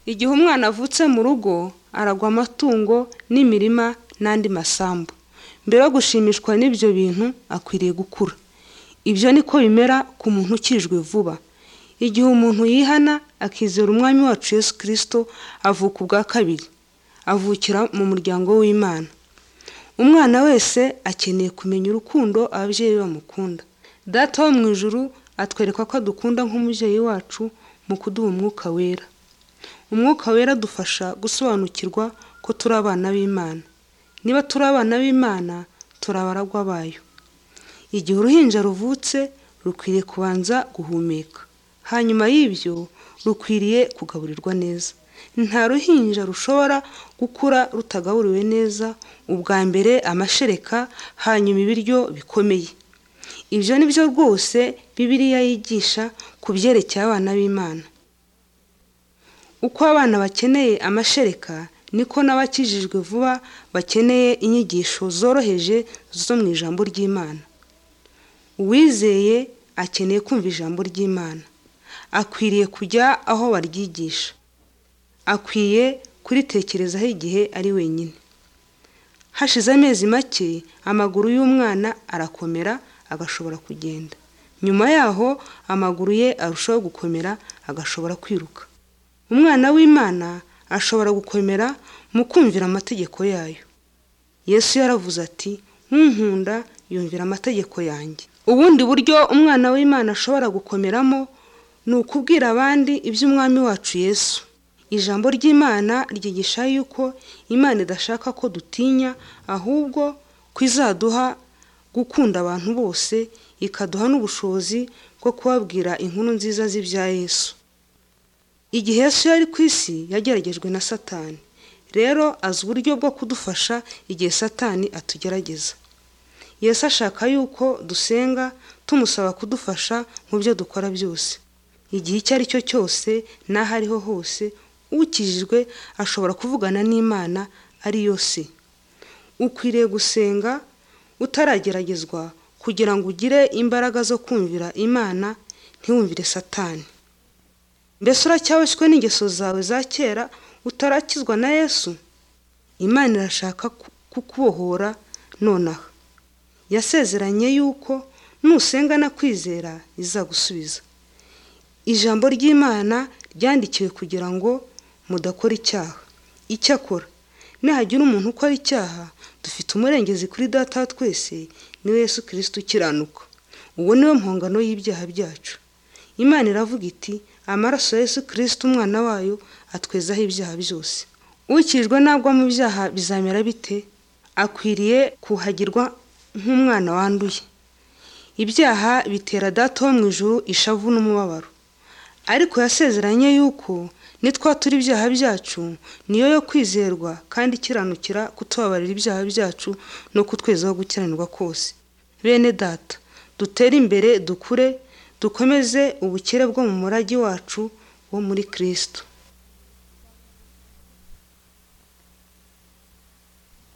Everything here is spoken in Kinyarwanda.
Igihe umwana avutse mu rugo aragwa amatungo n'imirima n'andi masambu. Mbere yo gushimishwa n'ibyo bintu akwiriye gukura. Ibyo niko bimera ku muntu ukijwe vuba. Igihe umuntu yihana akizera umwami wacu Yesu Kristo avuka ubwa kabiri. Avukira mu muryango w'Imana. Umwana wese akeneye kumenya urukundo ababyeyi bamukunda. Data wo mu ijuru atwereka ko adukunda nk'umubyeyi wacu mu kuduha umwuka wera. Umwuka wera dufasha gusobanukirwa ko turi abana b'Imana. Niba turi abana b'Imana, turi abaragwa bayo. Igihe uruhinja ruvutse rukwiriye kubanza guhumeka. Hanyuma y'ibyo rukwiriye kugaburirwa neza. Nta ruhinja rushobora gukura rutagaburiwe neza, ubwa mbere amashereka, hanyuma ibiryo bikomeye. Ibyo ni byo rwose Bibiliya yigisha ku byerekeye abana b'Imana. Uko abana bakeneye amashereka, niko n'abakijijwe vuba bakeneye inyigisho zoroheje zo mu ijambo ry'Imana. Uwizeye akeneye kumva ijambo ry'Imana. Akwiriye kujya aho baryigisha. Akwiye kuritekerezaho igihe ari wenyine. Hashize amezi make, amaguru y'umwana arakomera agashobora kugenda. Nyuma yaho amaguru ye arushaho gukomera agashobora kwiruka. Umwana w'Imana ashobora gukomera mu kumvira amategeko yayo. Yesu yaravuze ati, "Nkunda yumvira amategeko yanjye." Ubundi buryo umwana w'Imana ashobora gukomeramo ni ukubwira abandi iby'umwami wacu Yesu. Ijambo ry'Imana ryigisha yuko Imana idashaka ko dutinya, ahubwo ko izaduha gukunda abantu bose, ikaduha n'ubushobozi bwo kubabwira inkuru nziza z'ibya Yesu. Igihe Yesu yari ku isi yageragejwe na Satani. Rero azi uburyo bwo kudufasha igihe Satani atugerageza. Yesu ashaka yuko dusenga tumusaba kudufasha mu byo dukora byose. Igihe icyo ari cyo cyose n'aho ariho hose, ukijijwe ashobora kuvugana n'Imana ari yo se. Ukwiriye gusenga utarageragezwa kugira ngo ugire imbaraga zo kumvira Imana, ntiwumvire Satani. Mbese uracyaboshywe n'ingeso zawe za kera utarakizwa na Yesu? Imana irashaka kukubohora nonaha. Yasezeranye yuko nusenga na kwizera izagusubiza. Ijambo ry'Imana ryandikiwe kugira ngo mudakora icyaha. Icyakora nihagira umuntu ukora icyaha, dufite umurengezi kuri Data wa twese, niwe Yesu Kristo ukiranuka. Uwo niwe mpongano y'ibyaha byacu. Imana iravuga iti, "Amaraso ya Yesu Kristo umwana wayo atwezaho ibyaha byose." Ukijwe nagwa mu byaha bizamera bite? Akwiriye kuhagirwa nk'umwana wanduye. Ibyaha bitera Data wo mu ijuru ishavu n'umubabaro. Ariko yasezeranye yuko nitwatura ibyaha byacu, niyo yo kwizerwa kandi ikiranukira kutubabarira ibyaha byacu no kutwezaho gukiranirwa kose. Bene Data, dutere imbere, dukure, dukomeze ubukire bwo mu murage wacu wo muri Kristo.